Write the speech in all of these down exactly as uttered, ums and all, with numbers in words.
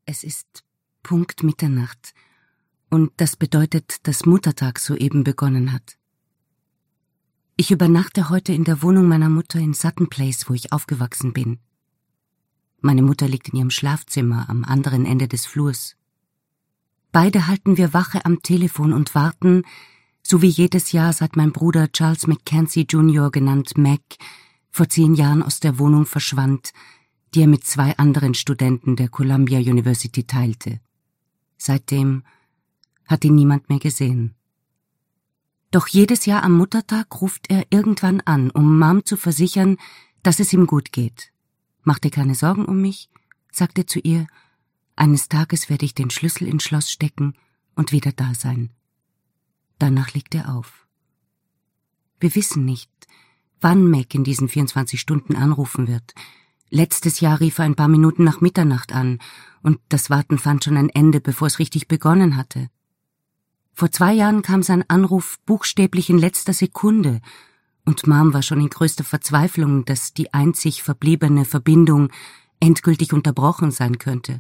Es ist Punkt Mitternacht und das bedeutet, dass Muttertag soeben begonnen hat. Ich übernachte heute in der Wohnung meiner Mutter in Sutton Place, wo ich aufgewachsen bin. Meine Mutter liegt in ihrem Schlafzimmer am anderen Ende des Flurs. Beide halten wir Wache am Telefon und warten, so wie jedes Jahr, seit mein Bruder Charles Mackenzie Junior, genannt Mac, vor zehn Jahren aus der Wohnung verschwand, die er mit zwei anderen Studenten der Columbia University teilte. Seitdem hat ihn niemand mehr gesehen. Doch jedes Jahr am Muttertag ruft er irgendwann an, um Mom zu versichern, dass es ihm gut geht. Mach dir keine Sorgen um mich, sagt er zu ihr, eines Tages werde ich den Schlüssel ins Schloss stecken und wieder da sein. Danach legt er auf. Wir wissen nicht, wann Mac in diesen vierundzwanzig Stunden anrufen wird. Letztes Jahr rief er ein paar Minuten nach Mitternacht an, und das Warten fand schon ein Ende, bevor es richtig begonnen hatte. Vor zwei Jahren kam sein Anruf buchstäblich in letzter Sekunde, und Mom war schon in größter Verzweiflung, dass die einzig verbliebene Verbindung endgültig unterbrochen sein könnte.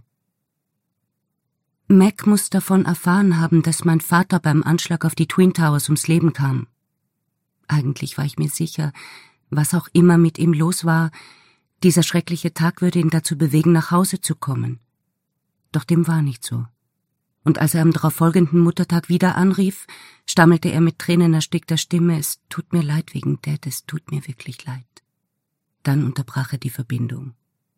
Mac muss davon erfahren haben, dass mein Vater beim Anschlag auf die Twin Towers ums Leben kam. Eigentlich war ich mir sicher, was auch immer mit ihm los war, dieser schreckliche Tag würde ihn dazu bewegen, nach Hause zu kommen. Doch dem war nicht so. Und als er am darauffolgenden Muttertag wieder anrief, stammelte er mit tränenerstickter Stimme, »Es tut mir leid wegen Dad, es tut mir wirklich leid.« Dann unterbrach er die Verbindung.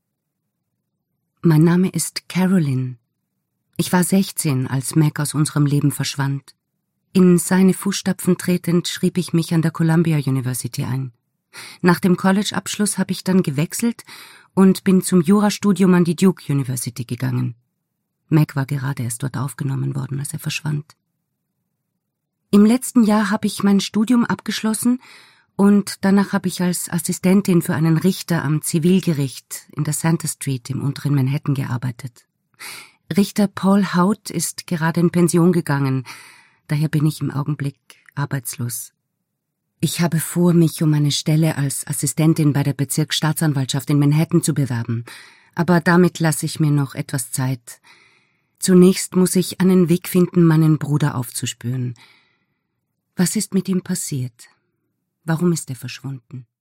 Mein Name ist Carolyn. Ich war sechzehn, als Mac aus unserem Leben verschwand. In seine Fußstapfen tretend schrieb ich mich an der Columbia University ein. Nach dem College-Abschluss habe ich dann gewechselt und bin zum Jurastudium an die Duke University gegangen. Mac war gerade erst dort aufgenommen worden, als er verschwand. Im letzten Jahr habe ich mein Studium abgeschlossen und danach habe ich als Assistentin für einen Richter am Zivilgericht in der Center Street im unteren Manhattan gearbeitet. Richter Paul Haut ist gerade in Pension gegangen, daher bin ich im Augenblick arbeitslos. Ich habe vor, mich um eine Stelle als Assistentin bei der Bezirksstaatsanwaltschaft in Manhattan zu bewerben, aber damit lasse ich mir noch etwas Zeit. Zunächst muss ich einen Weg finden, meinen Bruder aufzuspüren. Was ist mit ihm passiert? Warum ist er verschwunden?